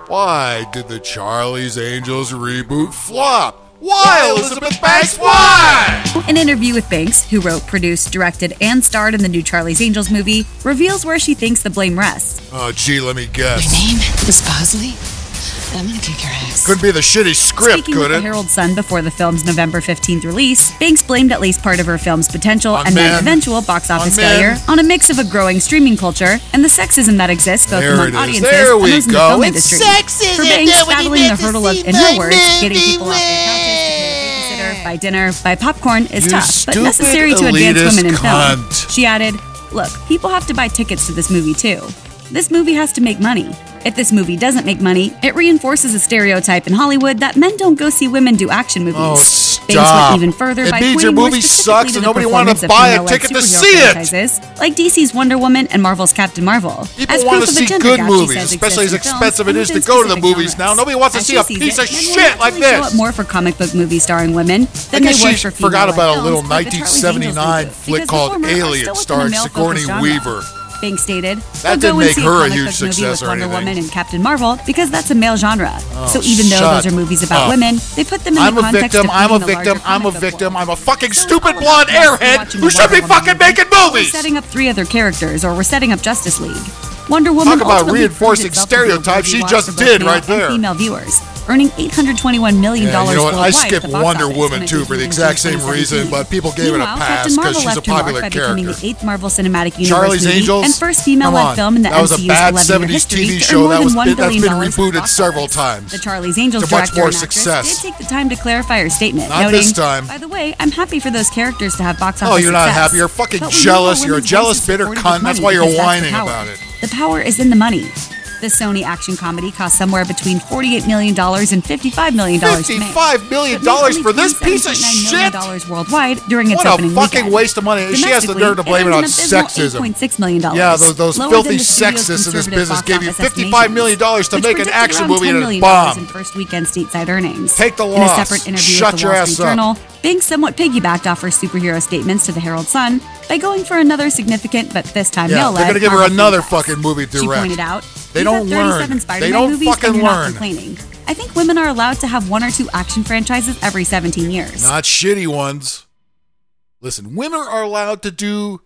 Why did the Charlie's Angels reboot flop? Why, Elizabeth Banks? Why? An interview with Banks, who wrote, produced, directed, and starred in the new Charlie's Angels movie, reveals where she thinks the blame rests. Oh, gee, let me guess. My name is Bosley. I'm gonna kick your ass. Couldn't be the shitty script, Speaking could with it? the Herald Sun before the film's November 15th release, Banks blamed at least part of her film's potential and then eventual box office failure on a mix of a growing streaming culture and the sexism that exists both among audiences and those in the film industry. For Banks, battling the hurdle of, in her words, getting people off their couches to pay a babysitter, buy dinner, buy popcorn is tough, but necessary to advance women in film. She added, "Look, people have to buy tickets to this movie too. This movie has to make money. If this movie doesn't make money, it reinforces a stereotype in Hollywood that men don't go see women do action movies." Oh, stop. Banks went even further It by means your pointing more movie specifically sucks to and the nobody wanted to performance of buy a female-led ticket to superhero see it. franchises, like DC's Wonder Woman and Marvel's Captain Marvel. People want to see good movies, especially as expensive it is to go to the movies now. Nobody wants to see a piece of shit like Show up this. more for comic book movies starring women than I they guess would she for female forgot about a little films, like the Charlie's 1979 Angels flick reboot, called because the former are Alien still starring within a male-focused Sigourney genre. Weaver. Banks stated, That "I'll didn't go and make see her a comic huge book movie success with or Wonder anything. Woman and Captain Marvel because that's a male genre. Oh, so even though shut those are movies about up. women, they put them in I'm the a context victim, of I'm a being the victim, larger I'm a comic book victim, world. I'm a fucking So stupid all blonde of us airhead watching who the should be Wonder Woman fucking movie, making we're movies! setting up 3 other characters, or we're setting up Justice League. Wonder Woman Talk about ultimately reinforcing proved itself to be a stereotypes, she worthy just watch for both did male right and there. Female viewers, earning $821 million Yeah, you know what? I worldwide at skipped the box Wonder office Woman when it too for the debuted in exact same 2017. reason, but people gave it a Meanwhile, pass Captain Marvel because she's a left her mark popular by becoming character. the 8th Marvel Cinematic Universe Charlie's movie Angels? and first Come female-led on. film in the That was a MCU's bad 11-year 70s history TV to earn show more that than was $1 that's billion been at the rebooted box several office. times. The Charlie's Angels To much director more and actress success. did take the time to clarify her statement, Not noting, this time. "By the way, I'm happy for those characters to have box office Oh, you're not success, happy. You're fucking but we know jealous. our You're a women's jealous, voices bitter supported cunt. with That's money why you're because that's whining the power. about it. The power is in the money." The Sony action comedy cost somewhere between $48 million and $55 million to make. $55 million But made for this piece of $27.9 shit? million worldwide during its What a opening fucking weekend. waste of money. And she has the nerve to blame it on sexism. $8.6 million. Yeah, those Lower filthy than the studio's sexists in this conservative business box gave you office $55 million to estimations, make which an predicted action around movie $10 and it million bombed. in first weekend stateside earnings. Take the In a loss. separate interview Shut with the your Wall ass Street up. Journal, Banks somewhat piggybacked off her superhero statements to the Herald Sun by going for another significant but this time Yeah, male-led they're gonna give her Marvel another franchise. fucking movie to She direct. pointed out, They "We've don't had 37 learn. Spider-Man They don't movies fucking and you're not learn." complaining. I think women are allowed to have 1 or 2 action franchises every 17 years. Not shitty ones. Listen, women are allowed to do,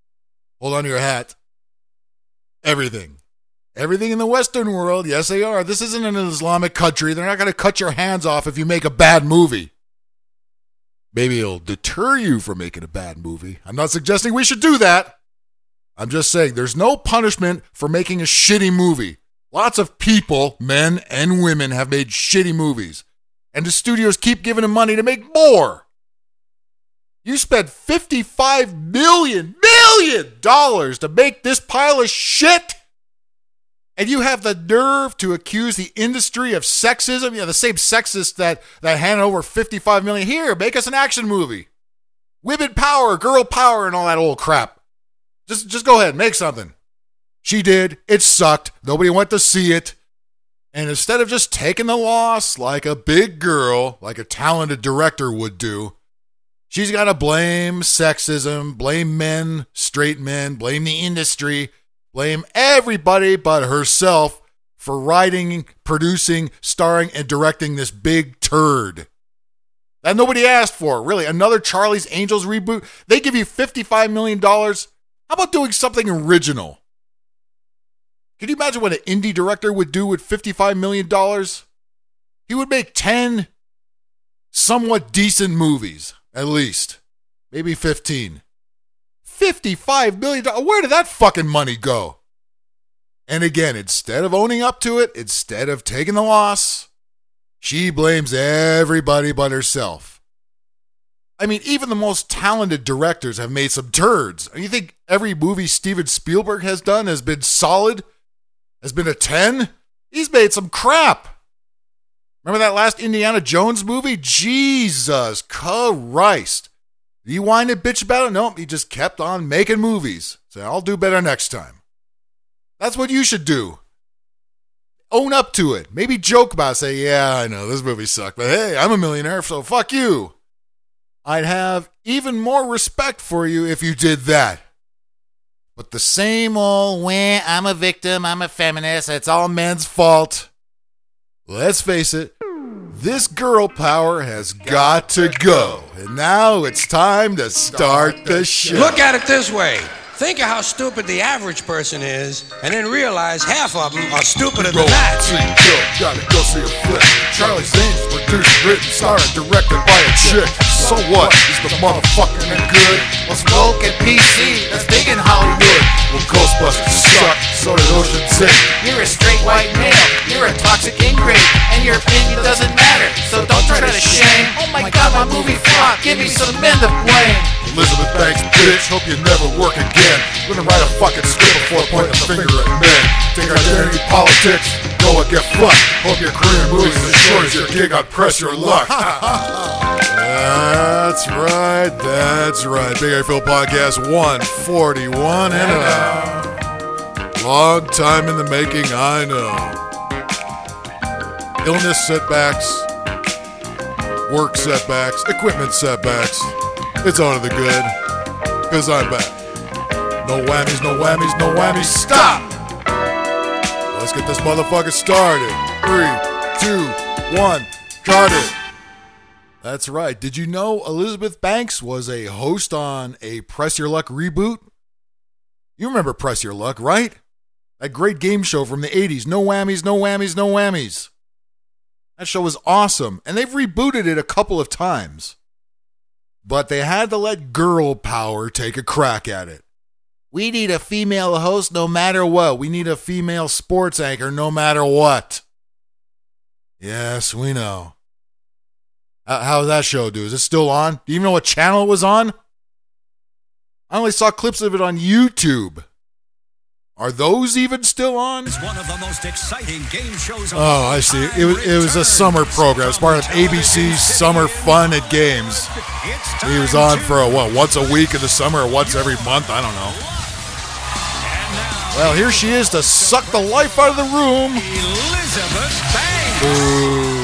hold on to your hat, everything. Everything in the Western world, yes they are. This isn't an Islamic country. They're not going to cut your hands off if you make a bad movie. Maybe it'll deter you from making a bad movie. I'm not suggesting we should do that. I'm just saying there's no punishment for making a shitty movie. Lots of people, men and women, have made shitty movies. And the studios keep giving them money to make more. You spent $55 million to make this pile of shit. And you have the nerve to accuse the industry of sexism? Yeah, the same sexists that handed over $55 million. Here, make us an action movie. Women power, girl power, and all that old crap. Just go ahead, make something. She did. It sucked. Nobody went to see it. And instead of just taking the loss like a big girl, like a talented director would do, she's got to blame sexism, blame men, straight men, blame the industry, blame everybody but herself for writing, producing, starring, and directing this big turd that nobody asked for. Really, another Charlie's Angels reboot? They give you $55 million. How about doing something original? Can you imagine what an indie director would do with $55 million? He would make 10 somewhat decent movies, at least. Maybe 15. $55 million. Where did that fucking money go? And again, instead of owning up to it, instead of taking the loss, she blames everybody but herself. I mean, even the most talented directors have made some turds. You think every movie Steven Spielberg has done has been solid? Has been a 10? He's made some crap. Remember that last Indiana Jones movie? Jesus Christ. Did he whine and bitch about it? Nope, he just kept on making movies. So I'll do better next time. That's what you should do. Own up to it. Maybe joke about it. Say, yeah, I know, this movie sucked, but hey, I'm a millionaire, so fuck you. I'd have even more respect for you if you did that. But the same old, I'm a victim, I'm a feminist, it's all men's fault. let's face it, this girl power has got to go. And now it's time to start the show. Look at it this way. Think of how stupid the average person is, and then realize half of them are stupider than that. Gotta go see a flick. Charlie's Angels, produced, written, starred, directed by a chick. So what? Is the motherfucking good? Well, Smoke and PC, that's big in Hollywood. Well, Ghostbusters suck, so did Ocean's 8. You're a straight white male, you're a toxic ingrate, and your opinion doesn't matter, so don't try to shame. Oh my god, my movie flopped, give me some men to blame. Elizabeth Banks, bitch, hope you never work again. Gonna write a fucking script before pointing a finger at men. Take identity politics, go and get fucked. Hope your career in movies is as short as your gig on Press Your Luck. That's right. Big A Phil Podcast 141 and long time in the making, I know. Illness setbacks, work setbacks, equipment setbacks. It's on to the good, cause I'm back. No whammies, no whammies, no whammies, stop! Let's get this motherfucker started. 3, 2, 1, cut it. That's right. Did you know Elizabeth Banks was a host on a Press Your Luck reboot? You remember Press Your Luck, right? That great game show from the 80s. No whammies, no whammies, no whammies. That show was awesome, and they've rebooted it a couple of times. But they had to let girl power take a crack at it. We need a female host no matter what. We need a female sports anchor no matter what. Yes, we know. How does that show do? Is it still on? Do you even know what channel it was on? I only saw clips of it on YouTube. Are those even still on? It's one of the most exciting game shows of Oh, I see. It was a summer program. It's part of ABC's Summer Fun at Games. He was on for once a week in the summer or once every month? I don't know. Well, here she is to suck the life out of the room. Elizabeth Banks. Ooh.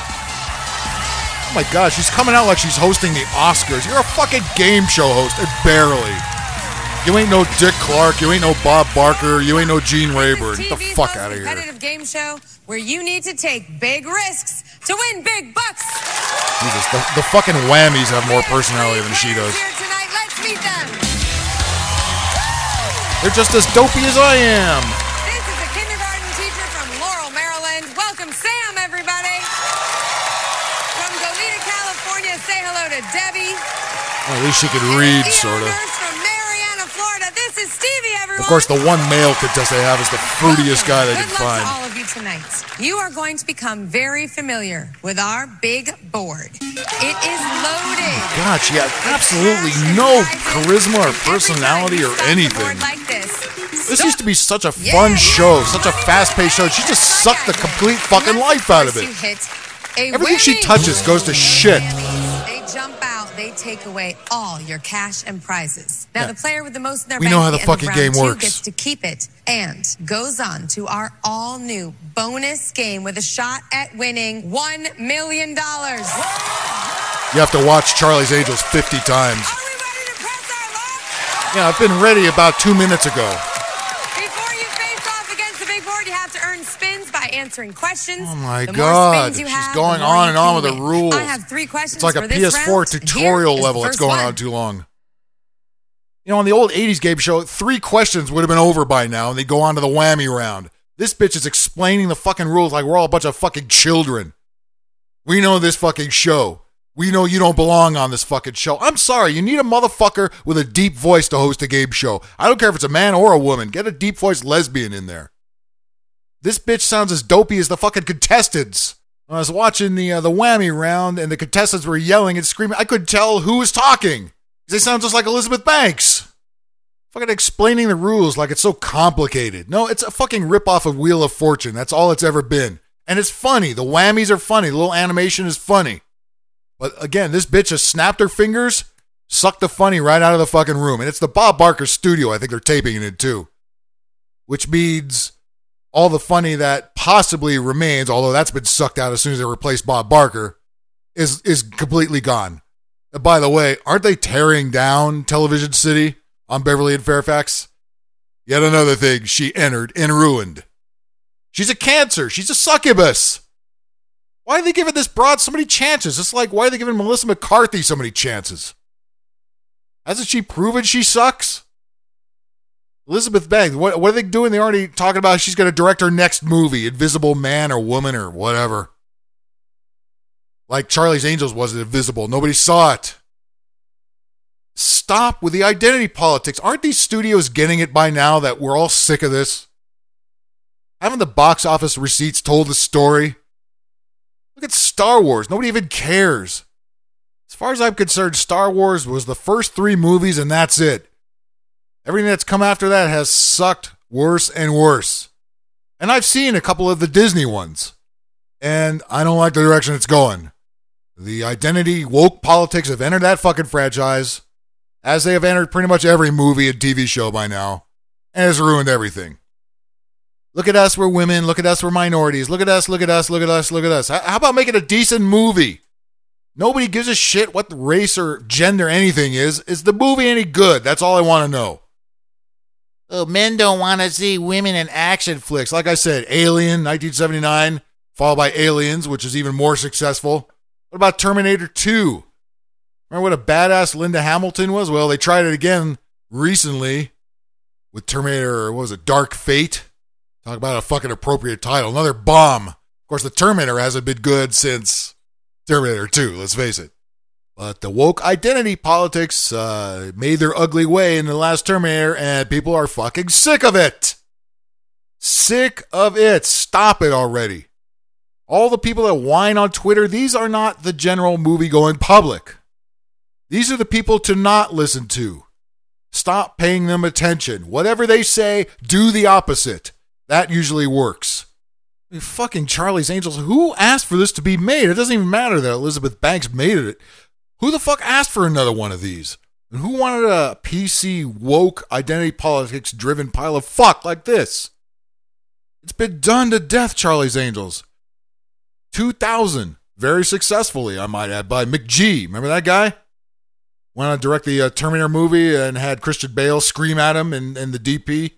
Oh my gosh, she's coming out like she's hosting the Oscars. You're a fucking game show host, and barely. You ain't no Dick Clark, you ain't no Bob Barker, you ain't no Gene Rayburn. Get the fuck out of here. Competitive game show where you need to take big risks to win big bucks. Jesus, the fucking whammies have more personality than she does. Here tonight, let's meet them. They're just as dopey as I am. This is a kindergarten teacher from Laurel, Maryland. Welcome, Sam, everybody. From Goleta, California, say hello to Debbie. Well, at least she could read, sort of. From Mariana, Florida, this is Stevie, everyone. Of course, the one male contestant they have is the fruitiest guy they can Good luck find. to all of you tonight. You are going to become very familiar with our big board. It is loaded. God, she has absolutely no charisma or personality or anything. Like This used to be such a fun show, such a fast-paced show. She just sucked the complete fucking life out of it. Everything she touches goes to shit. They jump out, they take away all your cash and prizes. Now, the player with the most in their We know how the fucking game works. Gets to keep it and goes on to our all-new bonus game with a shot at winning $1 million. You have to watch Charlie's Angels 50 times. Are we ready to press our luck? Yeah, I've been ready about 2 minutes ago. Before you face off against the big board, you have to earn spins by answering questions. Oh my The more God, spins you she's have, going the more on you and on can with the win. rules. I have 3 questions It's like a for this PS4 round. tutorial Here is level the that's first going one. on too long. You know, on the old 80s game show, 3 questions would have been over by now, and they go on to the whammy round. This bitch is explaining the fucking rules like we're all a bunch of fucking children. We know this fucking show. We know you don't belong on this fucking show. I'm sorry, you need a motherfucker with a deep voice to host a game show. I don't care if it's a man or a woman. Get a deep voiced lesbian in there. This bitch sounds as dopey as the fucking contestants. When I was watching the whammy round and the contestants were yelling and screaming, I couldn't tell who was talking. They sound just like Elizabeth Banks. Fucking explaining the rules like it's so complicated. No, it's a fucking ripoff of Wheel of Fortune. That's all it's ever been. And it's funny. The whammies are funny. The little animation is funny. But again, this bitch has snapped her fingers, sucked the funny right out of the fucking room. And it's the Bob Barker studio. I think they're taping it in too. Which means all the funny that possibly remains, although that's been sucked out as soon as they replaced Bob Barker, is completely gone. And by the way, aren't they tearing down Television City on Beverly and Fairfax? Yet another thing she entered and ruined. She's a cancer. She's a succubus. Why are they giving this broad so many chances? It's like, why are they giving Melissa McCarthy so many chances? Hasn't she proven she sucks? Elizabeth Banks, what are they doing? They're already talking about she's going to direct her next movie, Invisible Man or Woman or whatever. Like Charlie's Angels wasn't invisible. Nobody saw it. Stop with the identity politics. Aren't these studios getting it by now that we're all sick of this? Haven't the box office receipts told the story? Look at Star Wars. Nobody even cares. As far as I'm concerned, Star Wars was the first 3 movies and that's it. Everything that's come after that has sucked worse and worse. And I've seen a couple of the Disney ones. And I don't like the direction it's going. The identity, woke politics have entered that fucking franchise, as they have entered pretty much every movie and TV show by now, and has ruined everything. Look at us, we're women. Look at us, we're minorities. Look at us, look at us, look at us, look at us. How about making a decent movie? Nobody gives a shit what the race or gender anything is. Is the movie any good? That's all I want to know. Oh, men don't want to see women in action flicks. Like I said, Alien, 1979, followed by Aliens, which is even more successful. What about Terminator 2? Remember what a badass Linda Hamilton was? Well, they tried it again recently with Terminator, what was it, Dark Fate? Talk about a fucking appropriate title. Another bomb. Of course, the Terminator hasn't been good since Terminator 2, let's face it. But the woke identity politics made their ugly way in the last Terminator, and people are fucking sick of it. Sick of it. Stop it already. All the people that whine on Twitter, these are not the general movie-going public. These are the people to not listen to. Stop paying them attention. Whatever they say, do the opposite. That usually works. I mean, fucking Charlie's Angels. Who asked for this to be made? It doesn't even matter that Elizabeth Banks made it. Who the fuck asked for another one of these? And who wanted a PC, woke, identity politics driven pile of fuck like this? It's been done to death, Charlie's Angels. 2000, very successfully, I might add, by McG. Remember that guy? Went on to direct the Terminator movie and had Christian Bale scream at him in the DP.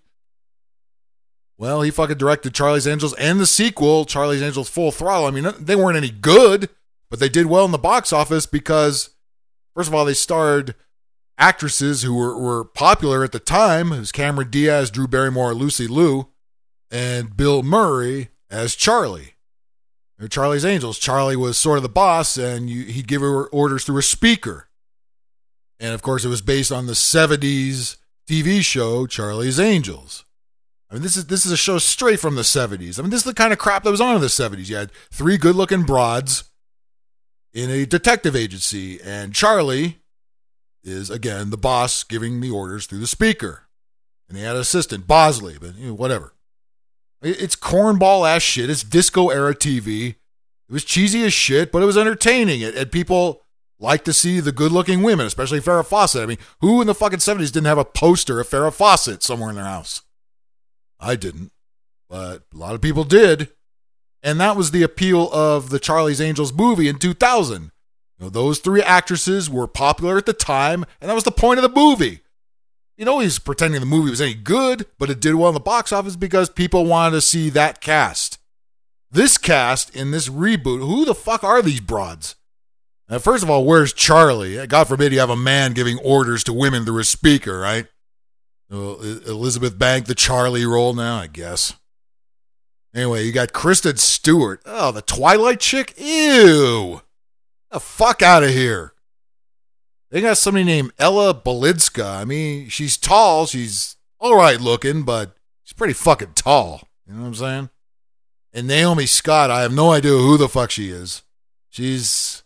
Well, he fucking directed Charlie's Angels and the sequel, Charlie's Angels Full Throttle. I mean, they weren't any good, but they did well in the box office because, first of all, they starred actresses who were popular at the time. It was Cameron Diaz, Drew Barrymore, Lucy Liu, and Bill Murray as Charlie. Charlie's Angels. Charlie was sort of the boss, and he'd give her orders through a speaker. And, of course, it was based on the 70s TV show Charlie's Angels. I mean, this is a show straight from the 70s. I mean, this is the kind of crap that was on in the 70s. You had 3 good-looking broads in a detective agency, and Charlie is, again, the boss giving the orders through the speaker. And he had an assistant, Bosley, but whatever. It's cornball-ass shit. It's disco-era TV. It was cheesy as shit, but it was entertaining. And people like to see the good-looking women, especially Farrah Fawcett. I mean, who in the fucking 70s didn't have a poster of Farrah Fawcett somewhere in their house? I didn't, but a lot of people did. And that was the appeal of the Charlie's Angels movie in 2000. Those 3 actresses were popular at the time, and that was the point of the movie. He's pretending the movie was any good, but it did well in the box office because people wanted to see that cast. This cast in this reboot, who the fuck are these broads? Now, first of all, where's Charlie? God forbid you have a man giving orders to women through a speaker, right? Elizabeth Banks, the Charlie role now, I guess. Anyway, you got Kristen Stewart. Oh, the Twilight chick? Ew. The fuck out of here. They got somebody named Ella Balinska. I mean, she's tall. She's all right looking, but she's pretty fucking tall. You know what I'm saying? And Naomi Scott, I have no idea who the fuck she is. She's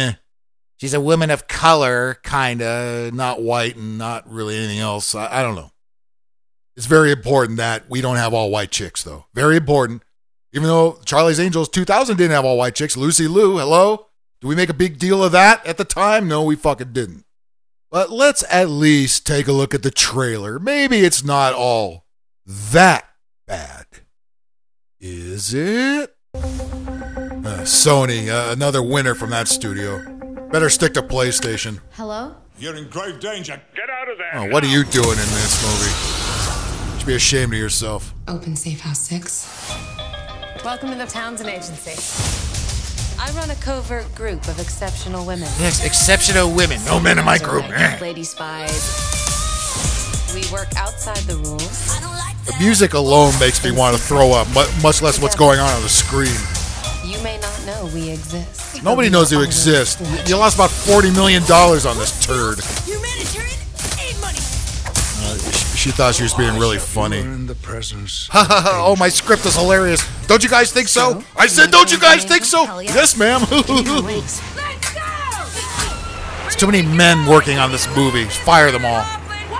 a woman of color, kind of, not white and not really anything else. I don't know. It's very important that we don't have all white chicks, though. Very important. Even though Charlie's Angels 2000 didn't have all white chicks. Lucy Liu, hello? Do we make a big deal of that at the time? No, we fucking didn't. But let's at least take a look at the trailer. Maybe it's not all that bad. Is it? Sony, another winner from that studio. Better stick to PlayStation. Hello? You're in grave danger. Get out of there. Oh, what are you doing in this movie? You should be ashamed of yourself. Open Safe House 6. Welcome to the Townsend Agency. I run a covert group of exceptional women. Yes, exceptional women. No men in my group. Lady spies. We work outside the rules. The music alone makes me want to throw up, much less what's going on the screen. You may not know we exist. Nobody knows you exist. You lost about $40 million on this turd. She thought she was being really funny. In the presence. Oh, my script is hilarious. Don't you guys think so? I said, don't you guys think so? Yes, ma'am. There's too many men working on this movie. Fire them all.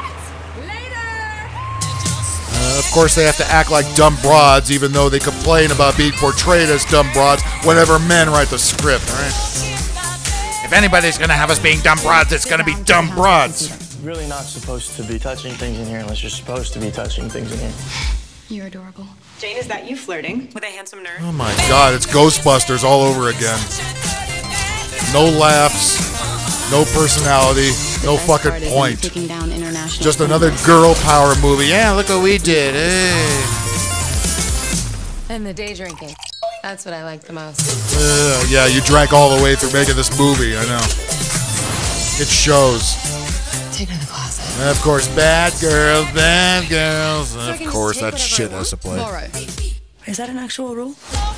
Of course, they have to act like dumb broads, even though they complain about being portrayed as dumb broads whenever men write the script, right? If anybody's going to have us being dumb broads, it's going to be dumb broads. Really not supposed to be touching things in here unless you're supposed to be touching things in here. You're adorable. Jane, is that you flirting with a handsome nerd? Oh my God, it's Ghostbusters all over again. No laughs, no personality, no fucking point. Just another girl power movie. Yeah, look what we did. Hey. And the day drinking. That's what I like the most. Yeah, you drank all the way through making this movie, I know. It shows. Take her to the closet. Of course, bad girls. Of course, that shit has to play. Is that an actual rule?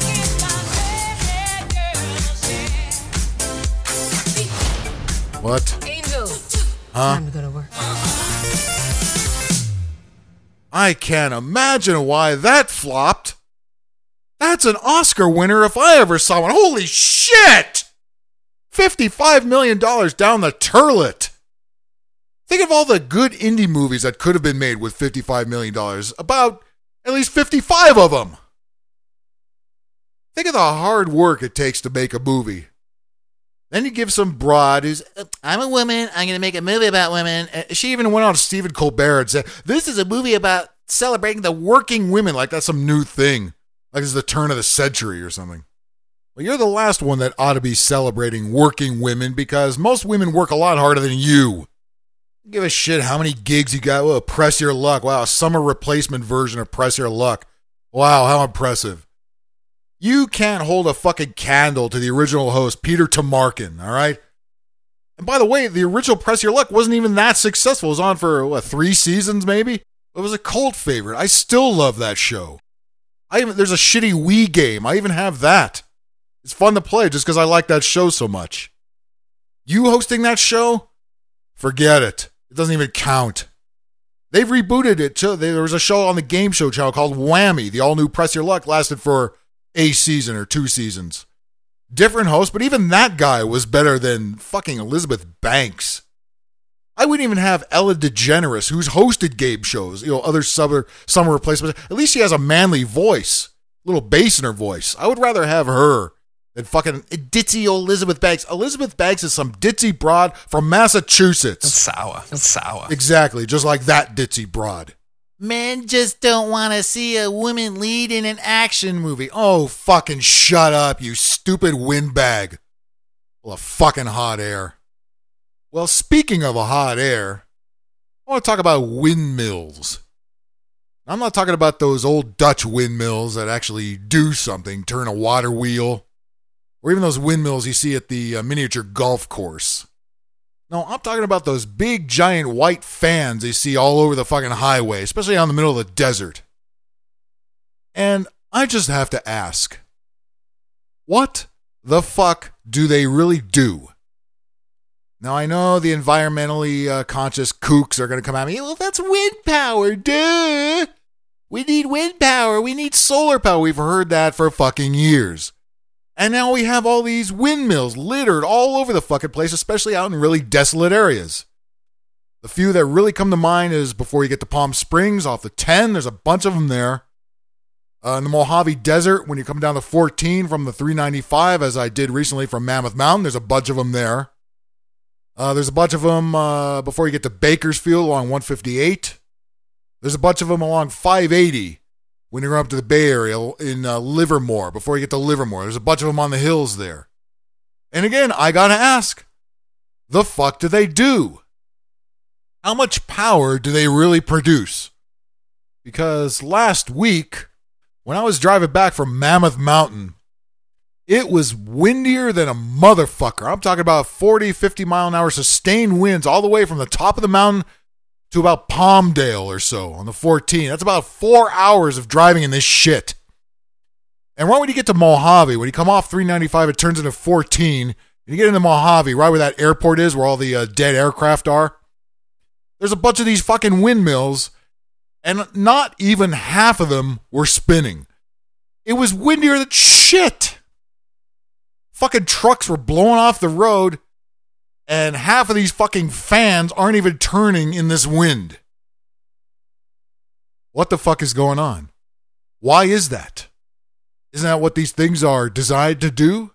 What? Angels. Huh? Time to go to work. I can't imagine why that flopped. That's an Oscar winner if I ever saw one. Holy shit! $55 million down the turlet. Think of all the good indie movies that could have been made with $55 million. About at least 55 of them. Think of the hard work it takes to make a movie. Then you give some broad who's, I'm a woman, I'm going to make a movie about women. She even went on to Stephen Colbert and said, this is a movie about celebrating the working women, like that's some new thing. Like it's the turn of the century or something. Well, you're the last one that ought to be celebrating working women because most women work a lot harder than you. Give a shit how many gigs you got. Well, Press Your Luck. Wow, a summer replacement version of Press Your Luck. Wow, how impressive. You can't hold a fucking candle to the original host, Peter Tomarken, all right? And by the way, the original Press Your Luck wasn't even that successful. It was on for, 3 seasons maybe? It was a cult favorite. I still love that show. There's a shitty Wii game. I even have that. It's fun to play just because I like that show so much. You hosting that show? Forget it. It doesn't even count. They've rebooted it too. There was a show on the game show channel called Whammy. The all-new Press Your Luck lasted for a season or 2 seasons. Different host, but even that guy was better than fucking Elizabeth Banks. I wouldn't even have Ella DeGeneres, who's hosted game shows, other summer replacements. At least she has a manly voice, a little bass in her voice. I would rather have her than fucking ditzy old Elizabeth Banks. Elizabeth Banks is some ditzy broad from Massachusetts. It's sour. Exactly, just like that ditzy broad. Men just don't want to see a woman lead in an action movie. Oh, fucking shut up, you stupid windbag. Well, a fucking hot air. Well, speaking of a hot air, I want to talk about windmills. I'm not talking about those old Dutch windmills that actually do something, turn a water wheel, or even those windmills you see at the miniature golf course. No, I'm talking about those big, giant white fans you see all over the fucking highway, especially out in the middle of the desert. And I just have to ask, what the fuck do they really do? Now, I know the environmentally conscious kooks are going to come at me. Well, that's wind power, duh. We need wind power. We need solar power. We've heard that for fucking years. And now we have all these windmills littered all over the fucking place, especially out in really desolate areas. The few that really come to mind is before you get to Palm Springs off the 10. There's a bunch of them there. In the Mojave Desert, when you come down the 14 from the 395, as I did recently from Mammoth Mountain, there's a bunch of them there. There's a bunch of them before you get to Bakersfield along 158. There's a bunch of them along 580 when you go up to the Bay Area in Livermore, before you get to Livermore. There's a bunch of them on the hills there. And again, I gotta ask, the fuck do they do? How much power do they really produce? Because last week, when I was driving back from Mammoth Mountain, It was windier than a motherfucker. I'm talking about 40, 50 mile an hour sustained winds all the way from the top of the mountain to about Palmdale or so on the 14. That's about 4 hours of driving in this shit. And right when you get to Mojave, when you come off 395, it turns into 14. And you get into Mojave, right where that airport is, where all the dead aircraft are. There's a bunch of these fucking windmills, and not even half of them were spinning. It was windier than shit. Fucking trucks were blowing off the road, and half of these fucking fans aren't even turning in this wind. What the fuck is going on? Why is that? Isn't that what these things are designed to do?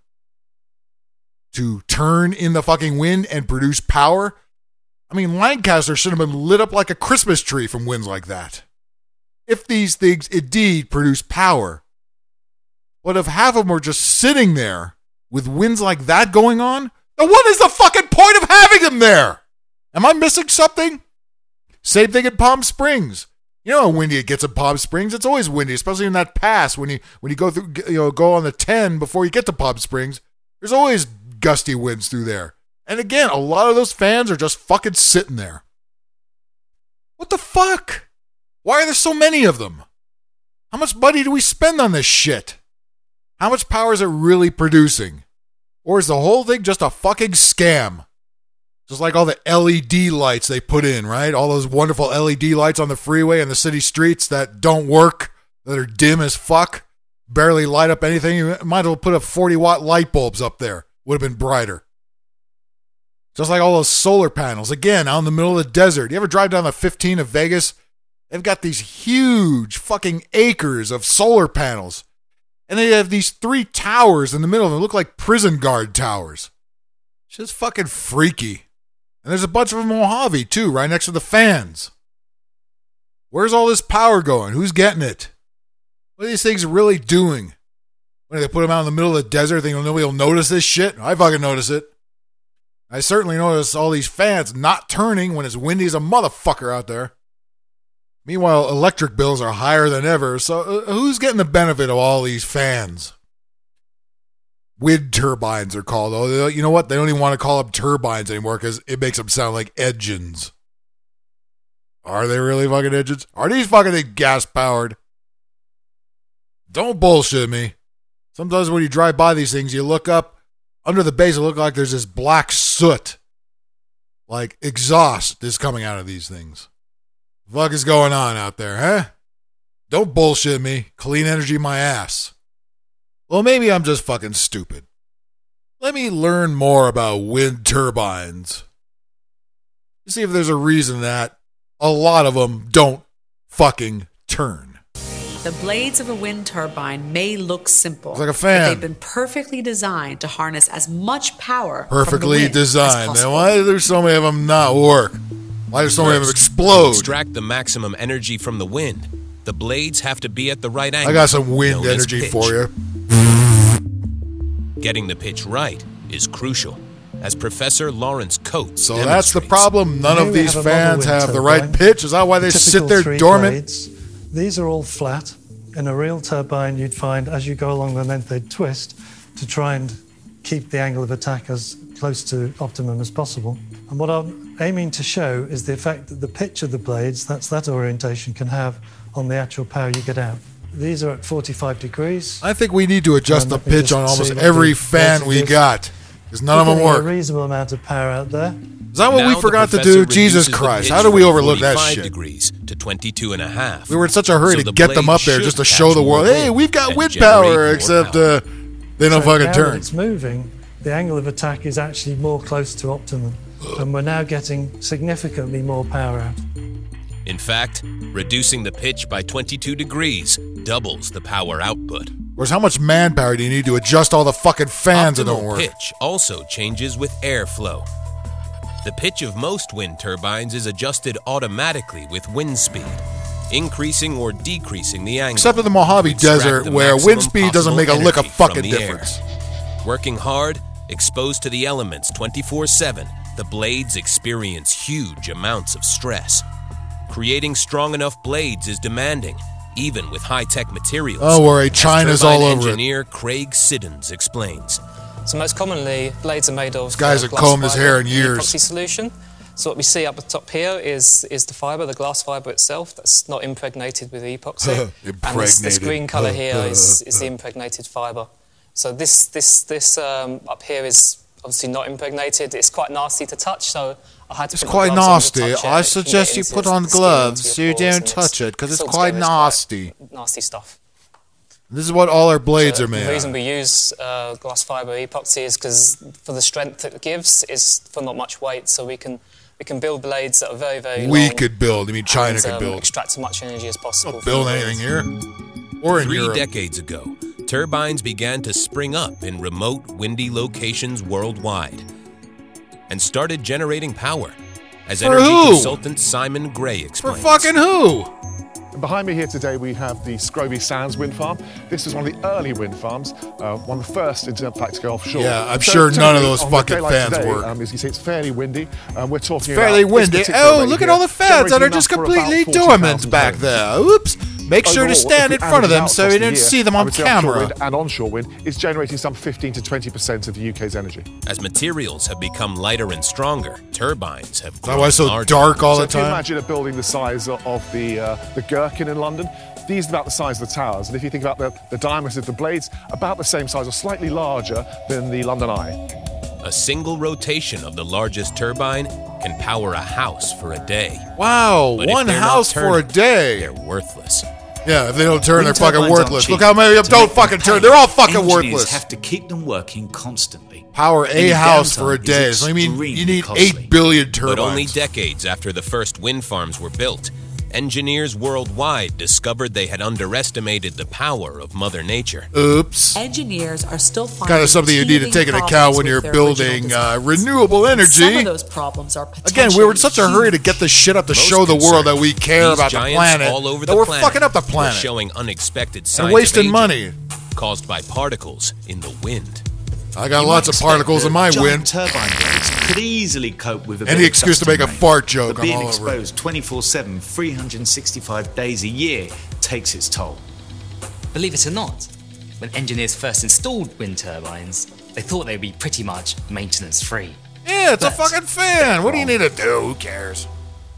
To turn in the fucking wind and produce power? I mean, Lancaster should have been lit up like a Christmas tree from winds like that. If these things indeed produce power. But if half of them are just sitting there with winds like that going on, then what is the fucking point of having them there? Am I missing something? Same thing in Palm Springs. You know how windy it gets in Palm Springs? It's always windy, especially in that pass when you go through, go on the 10 before you get to Palm Springs. There's always gusty winds through there. And again, a lot of those fans are just fucking sitting there. What the fuck? Why are there so many of them? How much money do we spend on this shit? How much power is it really producing? Or is the whole thing just a fucking scam? Just like all the LED lights they put in, right? All those wonderful LED lights on the freeway and the city streets that don't work, that are dim as fuck, barely light up anything. You might as well put up 40-watt light bulbs up there. Would have been brighter. Just like all those solar panels, again, out in the middle of the desert. You ever drive down the 15 of Vegas? They've got these huge fucking acres of solar panels. And they have these 3 towers in the middle of them. They look like prison guard towers. It's just fucking freaky. And there's a bunch of them in Mojave, too, right next to the fans. Where's all this power going? Who's getting it? What are these things really doing? When they put them out in the middle of the desert, thinking nobody will notice this shit? I fucking notice it. I certainly notice all these fans not turning when it's windy as a motherfucker out there. Meanwhile, electric bills are higher than ever, so who's getting the benefit of all these fans? Wind turbines are called. Oh, you know what? They don't even want to call them turbines anymore because it makes them sound like engines. Are they really fucking engines? Are these fucking gas-powered? Don't bullshit me. Sometimes when you drive by these things, you look up, under the base, it looks like there's this black soot. Like exhaust is coming out of these things. The fuck is going on out there, huh? Don't bullshit me. Clean energy my ass. Well, maybe I'm just fucking stupid. Let me learn more about wind turbines. See if there's a reason that a lot of them don't fucking turn. The blades of a wind turbine may look simple. It's like a fan. But they've been perfectly designed to harness as much power perfectly from the wind designed. as Then why do there so many of them not work? Why do so many of them explode? To extract the maximum energy from the wind, the blades have to be at the right angle. I got some wind energy for you. Getting the pitch right is crucial, as Professor Lawrence Coates So that's the problem. None of these fans have the right pitch. Is that why they sit there dormant? Blades. These are all flat. In a real turbine, you'd find as you go along the length, they'd twist to try and keep the angle of attack as close to optimum as possible. And what I'm aiming to show is the effect that the pitch of the blades, that's that orientation, can have on the actual power you get out. These are at 45 degrees. I think we need to adjust the pitch on almost every fan we got, because none of them work. A reasonable amount of power out there. Is that what we forgot to do? Jesus Christ, how do we overlook that shit? Degrees to 22.5. We were in such a hurry to get them up there just to show the world, hey, we've got wind power, except they don't fucking turn. When it's moving, the angle of attack is actually more close to optimum, and we're now getting significantly more power out. In fact, reducing the pitch by 22 degrees doubles the power output. Whereas how much manpower do you need to adjust all the fucking fans that don't work? Pitch also changes with airflow. The pitch of most wind turbines is adjusted automatically with wind speed, increasing or decreasing the angle. Except in the Mojave Desert, where wind speed doesn't make a lick of fucking difference. Working hard, exposed to the elements 24/7, the blades experience huge amounts of stress. Creating strong enough blades is demanding, even with high-tech materials. Oh, worry, China's all over it. Engineer Craig Siddons explains. So most commonly, blades are made of this guy hasn't combed his hair in years. Epoxy solution. So what we see up the top here is the fibre, the glass fibre itself, that's not impregnated with epoxy. And this green colour here is the impregnated fibre. So this up here is obviously not impregnated. It's quite nasty to touch, so I had to It's put quite gloves on to nasty. touch it. I suggest you put on gloves so you don't touch it, because it's quite nasty. Nasty stuff. This is what all our blades are made The reason of. we use glass fibre epoxy is because for the strength it gives is for not much weight, so we can build blades that are very, very long. We could build. I mean, China could build. Extract as much energy as possible. Don't build anything here. Or in Europe. 3 decades ago, turbines began to spring up in remote, windy locations worldwide and started generating power, as For energy who? consultant Simon Gray explains. For fucking who? Behind me here today we have the Scroby Sands wind farm. This is one of the early wind farms, one of the first in fact to go offshore. Yeah, I'm sure none of those fucking fans today, work. As you see, it's fairly windy. We're talking Fairly about windy. Oh, look at all the fans that are generating just enough for completely about dormant 40,000 back homes. there. Oops. Make sure to Overall, stand if in we front of average them out so across you the don't year, see them I on would say offshore camera. wind and onshore wind is generating some 15 to 20% of the UK's energy. As materials have become lighter and stronger, turbines have grown Is that why it's so larger. dark all the If you time? imagine a building the size of the Gherkin in London, these are about the size of the towers. And if you think about the diameter of the blades, about the same size or slightly larger than the London Eye. A single rotation of the largest turbine can power a house for a day. Wow, But if one they're not house for a turning, day. They're worthless. Yeah, if they don't turn, Wind they're fucking turbines aren't worthless. cheap. Look how many of To them don't make them fucking turn. pay, They're all fucking engineers worthless. have to keep them working constantly. Power a Any house for a downtime day. is So I mean, you extremely need costly. 8 billion turbines. But only decades after the first wind farms were built, engineers worldwide discovered they had underestimated the power of Mother Nature. Oops. Engineers are still finding Kind of something you need to teething take into problems account when with you're their original building designs. renewable Some energy. of those problems are Again, we were in such a hurry to get this shit up to Most show the world that we concerns, care these about the giants planet. all over That the we're planet fucking up the were planet. showing unexpected signs And wasting of aging money. caused by particles in the wind. I got You lots might of particles in my expect that wind. giant turbine blades could easily cope with a Any bit of excuse to dust and make a rain. fart joke, But I'm being all over it. exposed 24/7, 365 days a year takes its toll. Believe it or not, when engineers first installed wind turbines, they thought they'd be pretty much maintenance-free. Yeah, it's a But- fucking fan. What do you need to do? Who cares?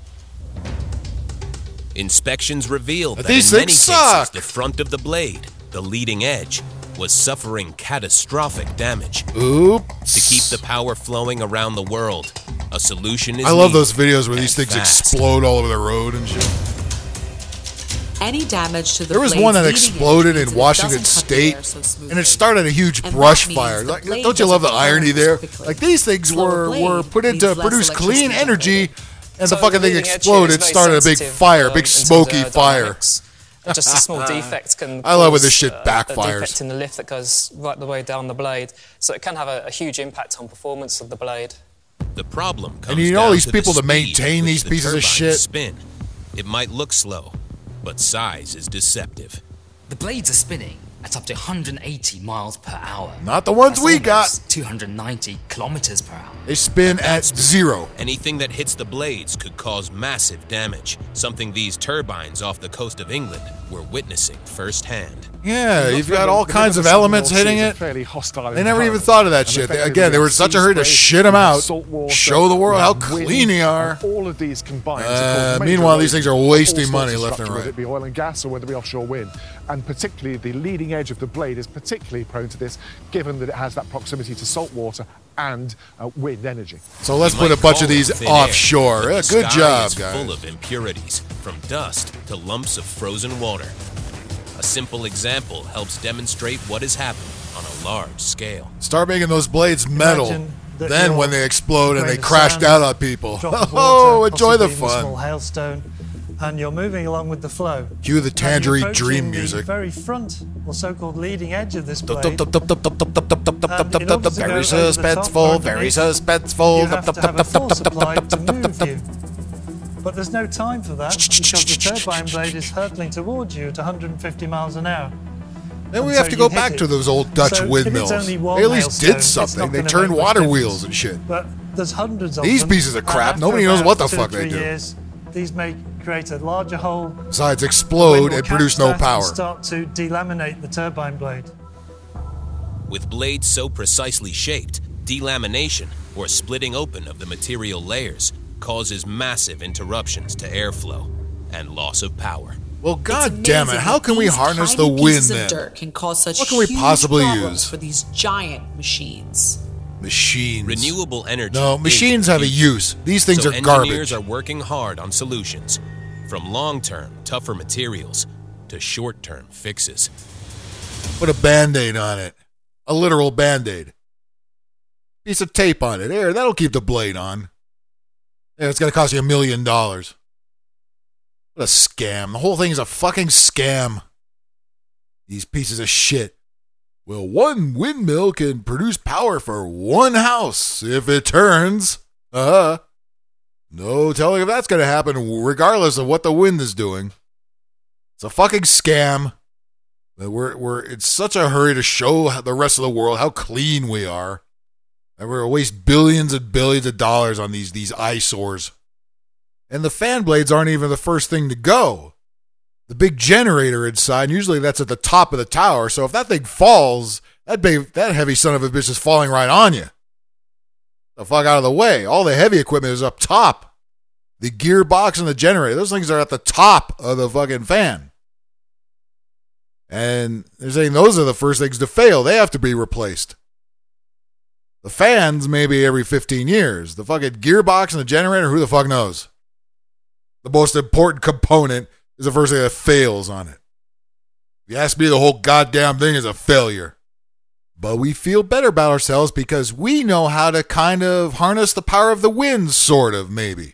Inspections revealed But that these in many things cases, suck. the front of the blade, the leading edge, was suffering catastrophic damage. Oops. To keep the power flowing around the world, a solution is I love needed, those videos where these and things fast. explode all over the road and shit. Any damage to the There was blade's one that leading exploded edge in means it Washington doesn't cut the State, air so smoothly. and it started a huge And brush that means fire. the Like, blade don't you love the doesn't irony burn there? as quickly. Like these things Slower were blade put into needs less produce clean electricity energy, and So the fucking the thing leading edge exploded. here It is started a very big sensitive, fire, big in terms of smoky fire. aerodynamics. Just a small defect can I love when cause, this shit a backfires. defect in the lift that goes right the way down the blade, so it can have a huge impact on performance of the blade. The problem comes And you need all down these to people the to speed maintain at which these the pieces of turbines shit. Spin. It might look slow, but size is deceptive. The blades are spinning at up to 180 miles per hour. Not the ones That's we got. almost 290 kilometers per hour. They spin at zero. Anything that hits the blades could cause massive damage, something these turbines off the coast of England were witnessing firsthand. Yeah, Not you've very got well- all the kinds of Midlands elements North Sea hitting is a it. fairly hostile They never even environment. thought of that And shit. effectively Again, they were in have such a sea hurry to spray, shit them out, salt water, show the world how wind, clean they are. and all of these combined. to cause major Meanwhile, these erosion things are of all wasting sorts money of left and structure, right. Whether it be oil and gas or whether it be offshore wind. And particularly the leading edge of the blade is particularly prone to this, given that it has that proximity to salt water and wind energy. So let's You put a might bunch call of it these thin air, offshore. but the Good sky job, is guys. full of impurities, from dust to lumps of frozen water. A simple example helps demonstrate what has happened on a large scale. Start making those blades metal. Imagine that Then you're when they explode and they grain of crash sand, down on people. drop of Oh, water, enjoy the possibly even a small fun. hailstone, and you're moving along with the flow. Cue the And you're Tangerine approaching Dream the music. very front, or so-called leading edge of this blade. Very Very suspenseful, very suspenseful. You have to have a force applied to move you. But there's no time for that because the turbine blade is hurtling towards you at 150 miles an hour. Then we And have so to you go hit back it. to those old Dutch So if it's windmills. only They one at least hailstone, did it's something. not They gonna turned make much water difference. wheels and shit. But there's hundreds of These them. pieces of and crap, after nobody knows about what the 2 or fuck they 3 do. years, these make create a larger hole. Besides explode and produce no power. And start to delaminate the turbine blade. With blades so precisely shaped, delamination, or splitting open of the material layers, causes massive interruptions to airflow and loss of power. Well, god damn it, how can we harness the wind then? Dirt can cause such what can we possibly use for these giant machines? Machines. Renewable energy. No, machines have a use. These things are garbage. Engineers are working hard on solutions, from long-term, tougher materials to short-term fixes. Put a Band-Aid on it. A literal Band-Aid. Piece of tape on it. There, that'll keep the blade on. Yeah, it's going to cost you $1 million. What a scam. The whole thing is a fucking scam. These pieces of shit. Well, one windmill can produce power for one house if it turns. No telling if that's going to happen regardless of what the wind is doing. It's a fucking scam. We're in such a hurry to show the rest of the world how clean we are. And we're going to waste billions and billions of dollars on these eyesores. And the fan blades aren't even the first thing to go. The big generator inside, and usually that's at the top of the tower, so if that thing falls, that heavy son of a bitch is falling right on you. The fuck out of the way. All the heavy equipment is up top. The gearbox and the generator, those things are at the top of the fucking fan. And they're saying those are the first things to fail. They have to be replaced. The fans, maybe every 15 years. The fucking gearbox and the generator, who the fuck knows? The most important component is the first thing that fails on it. If you ask me, the whole goddamn thing is a failure. But we feel better about ourselves because we know how to kind of harness the power of the wind, sort of, maybe.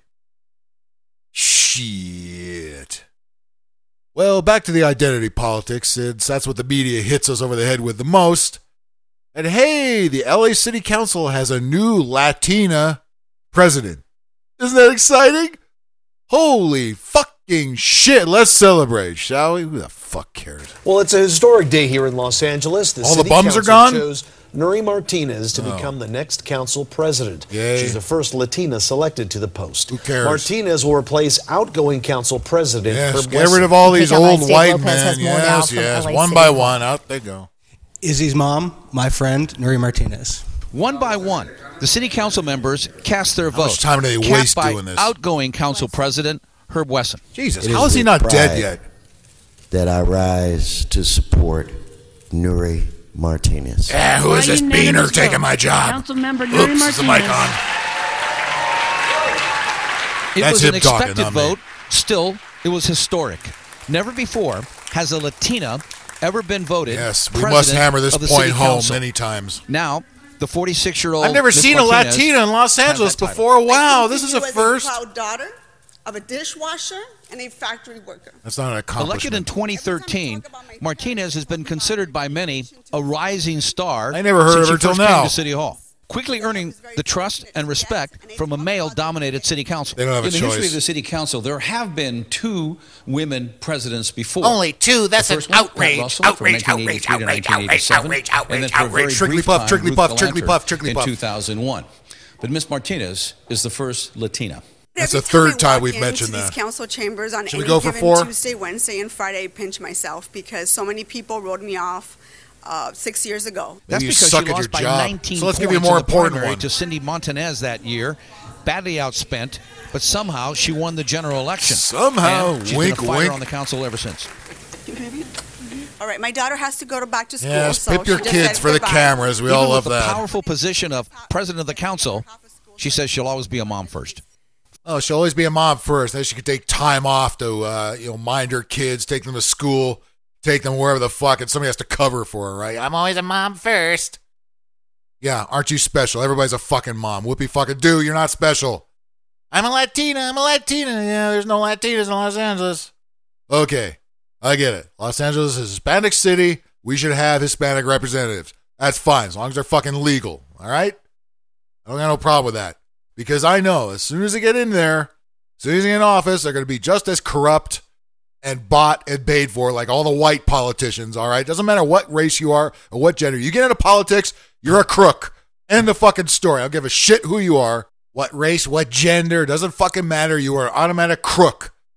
Shit. Well, back to the identity politics, since that's what the media hits us over the head with the most. And hey, the LA City Council has a new Latina president. Isn't that exciting? Holy fucking shit. Let's celebrate, shall we? Who the fuck cares? Well, it's a historic day here in Los Angeles. All the bums are gone? Chose Nury Martinez to become the next council president. Yay. She's the first Latina selected to the post. Who cares? Martinez will replace outgoing council president Yes, Herb get rid of all these old white men. Yes, one by one. Out they go. Izzy's mom, my friend, Nury Martinez. One by one, the city council members cast their vote. How much time do they waste doing this? Outgoing council president Herb Wesson. Jesus, how is he not dead yet? That I rise to support Nury Martinez. Yeah, who is this beaner taking my job? Councilmember Nury Martinez. Is the mic on? It was an expected vote. Still, it was historic. Never before has a Latina ever been voted. Yes, we must hammer this point home many times. Now, the 46-year-old. I've never seen a Latina in Los Angeles before. Wow, this is a first. Proud daughter of a dishwasher and a factory worker. That's not an accomplishment. Elected in 2013, Martinez has been considered by many a rising star. I never heard of her till now. To City Hall, quickly earning the trust and respect from a male-dominated city council. They don't have a choice. In the history of the city council, there have been 2 women presidents before. Only 2? That's an outrage. Outrage. Trickly puff. In 2001. But Miss Martinez is the first Latina. That's the third time we've mentioned that. These council chambers on any given Tuesday, Wednesday, and Friday, I pinch myself because so many people wrote me off 6 years ago. That's because she lost by 19 so let's give points you a more in the important primary one. to Cindy Montanez that year, badly outspent, but somehow she won the general election. Somehow, and she's wink, been a fighter wink. on the council ever since. All right, my daughter has to go back to school. Yes, so pip your she just kids said for the goodbye. cameras. We all love with the that. powerful position of president of the council, she says she'll always be a mom first. Oh, she'll always be a mom first. Then she could take time off to, mind her kids, take them to school, take them wherever the fuck, and somebody has to cover for her, right? I'm always a mom first. Yeah, aren't you special? Everybody's a fucking mom. Whoopie fucking do. You're not special. I'm a Latina. Yeah, there's no Latinas in Los Angeles. Okay, I get it. Los Angeles is a Hispanic city. We should have Hispanic representatives. That's fine, as long as they're fucking legal, all right? I don't got no problem with that. Because I know as soon as they get in there, as soon as they get in office, they're going to be just as corrupt and bought and paid for like all the white politicians, all right? Doesn't matter what race you are or what gender. You get into politics, you're a crook. End the fucking story. I don't give a shit who you are, what race, what gender. Doesn't fucking matter. You are an automatic crook.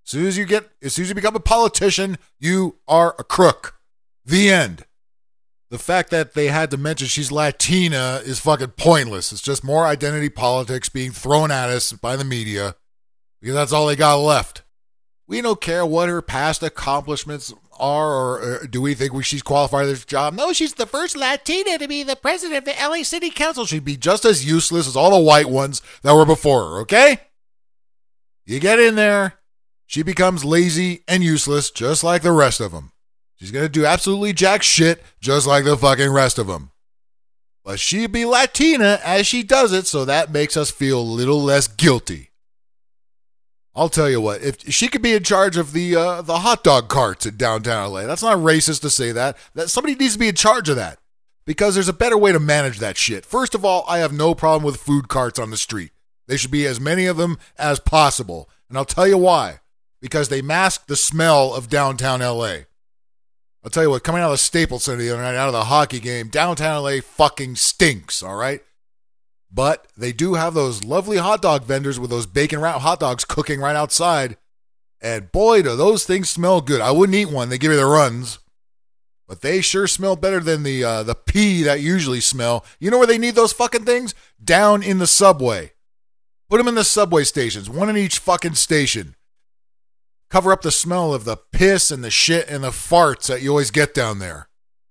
As soon as you become a politician, you are a crook. The end. The fact that they had to mention she's Latina is fucking pointless. It's just more identity politics being thrown at us by the media because that's all they got left. We don't care what her past accomplishments are, or do we think she's qualified for this job? No, she's the first Latina to be the president of the LA City Council. She'd be just as useless as all the white ones that were before her, okay? You get in there, she becomes lazy and useless just like the rest of them. She's going to do absolutely jack shit just like the fucking rest of them. But she'd be Latina as she does it, so that makes us feel a little less guilty. I'll tell you what, if she could be in charge of the hot dog carts in downtown LA, that's not racist to say that. That somebody needs to be in charge of that because there's a better way to manage that shit. First of all, I have no problem with food carts on the street. They should be as many of them as possible. And I'll tell you why. Because they mask the smell of downtown LA. I'll tell you what, coming out of the Staples Center the other night, out of the hockey game, downtown LA fucking stinks, all right? But they do have those lovely hot dog vendors with those bacon wrap hot dogs cooking right outside. And boy, do those things smell good. I wouldn't eat one. They give you the runs. But they sure smell better than the pee that usually smell. You know where they need those fucking things? Down in the subway. Put them in the subway stations, one in each fucking station. Cover up the smell of the piss and the shit and the farts that you always get down there.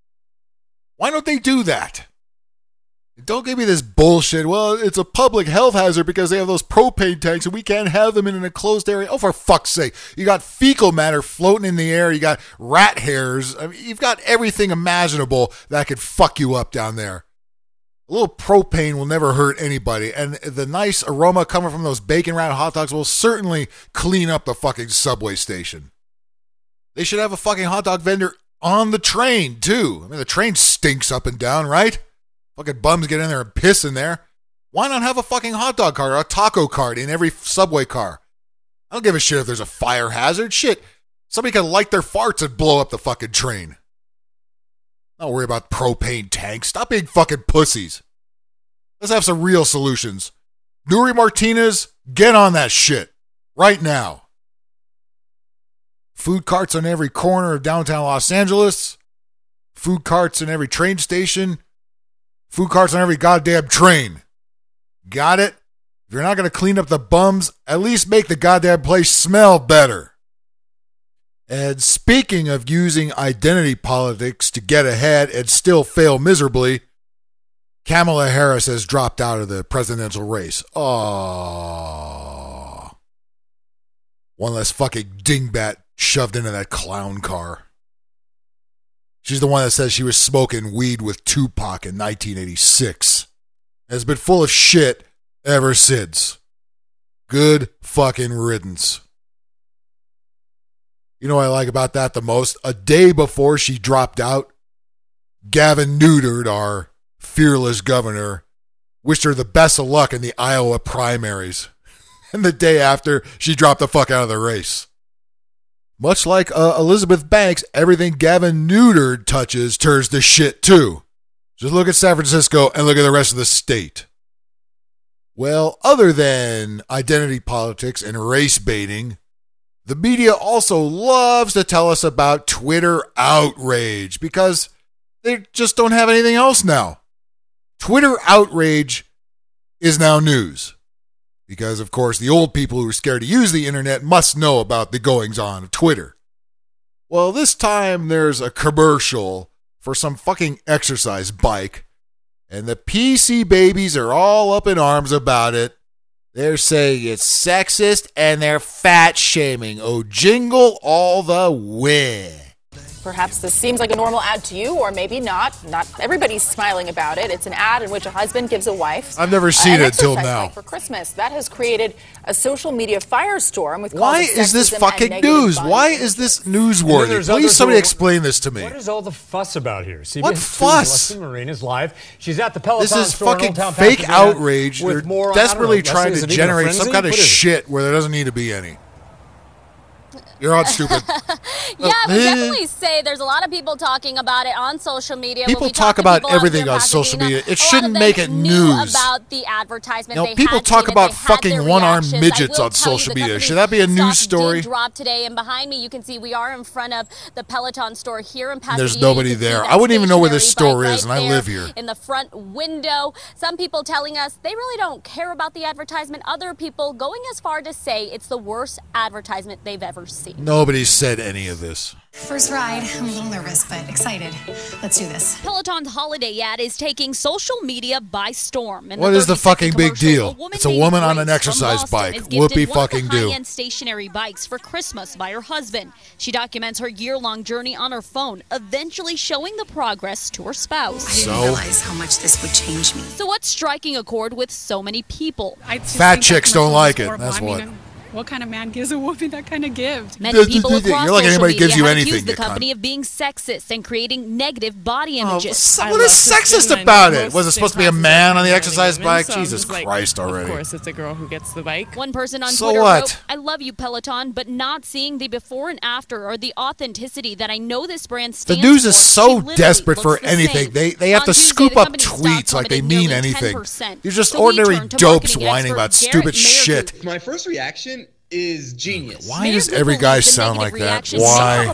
Why don't they do that? Don't give me this bullshit. Well, it's a public health hazard because they have those propane tanks and we can't have them in an enclosed area. Oh, for fuck's sake. You got fecal matter floating in the air. You got rat hairs. I mean, you've got everything imaginable that could fuck you up down there. A little propane will never hurt anybody. And the nice aroma coming from those bacon wrapped hot dogs will certainly clean up the fucking subway station. They should have a fucking hot dog vendor on the train, too. I mean, the train stinks up and down, right? Fucking bums get in there and piss in there. Why not have a fucking hot dog cart or a taco cart in every subway car? I don't give a shit if there's a fire hazard. Shit, somebody can light their farts and blow up the fucking train. Don't worry about propane tanks. Stop being fucking pussies. Let's have some real solutions. Nuri Martinez, get on that shit. Right now. Food carts on every corner of downtown Los Angeles. Food carts in every train station. Food carts on every goddamn train. Got it? If you're not going to clean up the bums, at least make the goddamn place smell better. And speaking of using identity politics to get ahead and still fail miserably, Kamala Harris has dropped out of the presidential race. Oh. One less fucking dingbat shoved into that clown car. She's the one that says she was smoking weed with Tupac in 1986. And has been full of shit ever since. Good fucking riddance. You know what I like about that the most? A day before she dropped out, Gavin Newsom, our fearless governor, wished her the best of luck in the Iowa primaries. And the day after, she dropped the fuck out of the race. Much like Elizabeth Banks, everything Gavin Newsom touches turns to shit too. Just look at San Francisco and look at the rest of the state. Well, other than identity politics and race baiting, the media also loves to tell us about Twitter outrage because they just don't have anything else now. Twitter outrage is now news. Because, of course, the old people who are scared to use the internet must know about the goings-on of Twitter. Well, this time there's a commercial for some fucking exercise bike, and the PC babies are all up in arms about it. They're saying it's sexist and they're fat-shaming. Oh, jingle all the way. Perhaps this seems like a normal ad to you, or maybe not. Not everybody's smiling about it. It's an ad in which a husband gives a wife. I've never seen it till now. For Christmas, that has created a social media firestorm with. Why is this fucking news? Why is this newsworthy? Please, somebody explain this to me. What is all the fuss about here? CBS what fuss? Leslie Marine is live. She's at the Peloton This is store fucking in Old Town fake Pasadena outrage. They're desperately trying to generate some kind of shit where there doesn't need to be any. You're on stupid. Yeah, I would definitely say there's a lot of people talking about it on social media. People talk about everything on social media. It shouldn't make it news. About the advertisement. No, people talk about fucking one-armed midgets on social media. Should that be a news story? Drop today, and behind me you can see we are in front of the Peloton store here in Pasadena. There's nobody there. I wouldn't even know where this store is, and I live here. In the front window, some people telling us they really don't care about the advertisement. Other people going as far to say it's the worst advertisement they've ever seen. Nobody said any of this. First ride. I'm a little nervous, but excited. Let's do this. Peloton's holiday ad is taking social media by storm. What is the fucking big deal? It's a woman on an exercise bike. Whoopie fucking do. High-end stationary bikes for Christmas by her husband. She documents her year-long journey on her phone, eventually showing the progress to her spouse. I didn't realize how much this would change me. So what's striking a chord with so many people? Fat chicks don't like it. That's what. What kind of man gives a woman that kind of gift? Many people across You're like anybody gives you anything. Accused the company of being sexist and creating negative body images. What is sexist about it? Was it supposed to be a man on the exercise bike? Jesus Christ already. Of course, it's a girl who gets the bike. One person on Twitter wrote, I love you, Peloton, but not seeing the before and after or the authenticity that I know this brand stands for. The news is so desperate for anything. They have to scoop up tweets like they mean anything. You're just ordinary dopes whining about stupid shit. My first reaction is genius. Why does every guy sound like that? Why?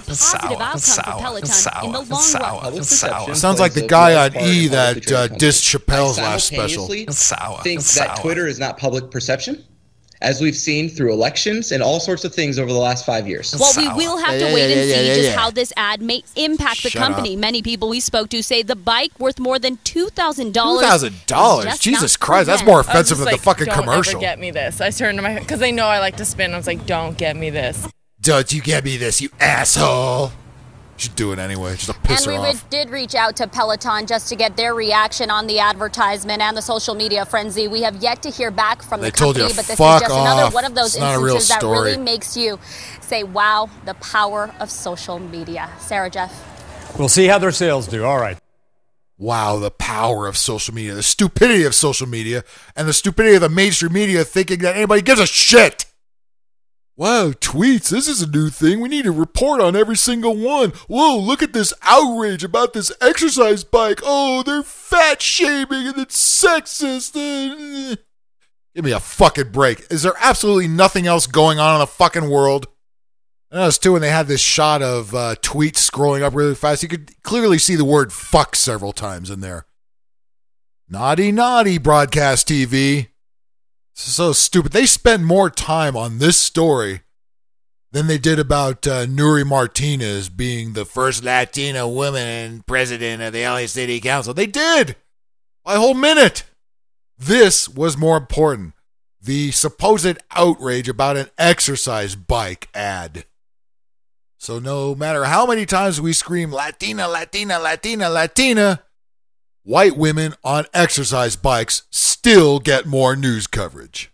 Sour. Sounds like the guy on E that dissed Chappelle's last special. Thinks that Twitter is not public perception, as we've seen through elections and all sorts of things over the last 5 years. Well, we will have to wait and see just how this ad may impact the company. Many people we spoke to say the bike worth more than $2,000. $2,000? Jesus Christ, that's more offensive than the fucking commercial. Don't ever get me this. I turned to my, because they know I like to spin. I was like, don't get me this. Don't you get me this, you asshole. Should do it anyway, just to piss her off. And we did reach out to Peloton just to get their reaction on the advertisement and the social media frenzy. We have yet to hear back from the company, but this is just another one of those instances that really makes you say, wow, the power of social media. Sarah, Jeff? We'll see how their sales do. All right. Wow, the power of social media, the stupidity of social media, and the stupidity of the mainstream media thinking that anybody gives a shit. Wow, tweets, this is a new thing. We need to report on every single one. Whoa, look at this outrage about this exercise bike. Oh, they're fat shaming and it's sexist. Give me a fucking break. Is there absolutely nothing else going on in the fucking world? I noticed too when they had this shot of tweets scrolling up really fast, you could clearly see the word fuck several times in there. Naughty, naughty, broadcast TV. So stupid. They spend more time on this story than they did about Nuri Martinez being the first Latina woman president of the LA City Council. They did. By a whole minute. This was more important. The supposed outrage about an exercise bike ad. So no matter how many times we scream Latina, Latina, Latina, Latina, white women on exercise bikes still get more news coverage.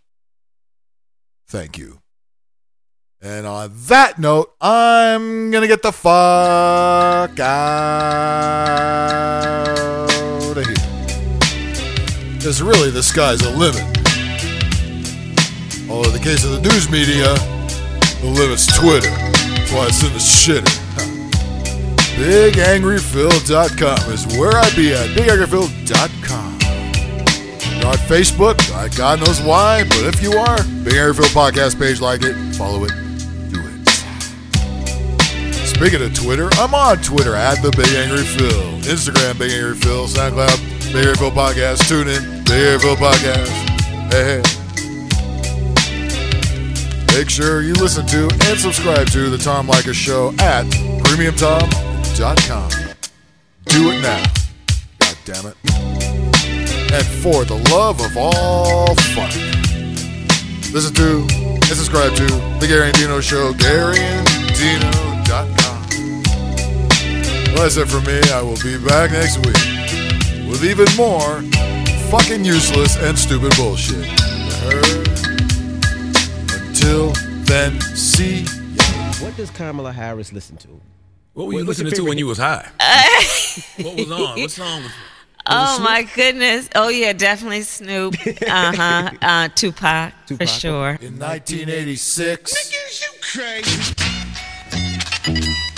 Thank you. And on that note, I'm going to get the fuck out of here. Because really, the sky's the limit. Although in the case of the news media, the limit's Twitter. That's why it's in the shitter. BigAngryPhil.com is where I be at. BigAngryPhil.com. You're on Facebook. God knows why, but if you are, Big Angry Phil podcast page, like it, follow it, do it. Speaking of Twitter, I'm on Twitter at the Big Angry Phil. Instagram, Big Angry Phil. SoundCloud, Big Angry Phil Podcast. TuneIn, Big Angry Phil Podcast. Hey. Make sure you listen to and subscribe to the Tom Leykis Show at PremiumTom.com. Do it now. God damn it. And for the love of all fun, listen to and subscribe to The Gary and Dino Show, GaryandDino.com. Well, that's it for me. I will be back next week with even more fucking useless and stupid bullshit. Until then, see ya. What does Kamala Harris listen to? What were you listening to when you was high? What was on? What song was it? Oh, my goodness. Oh, yeah, definitely Snoop. Tupac, for sure. In 1986. Niggas, you crazy.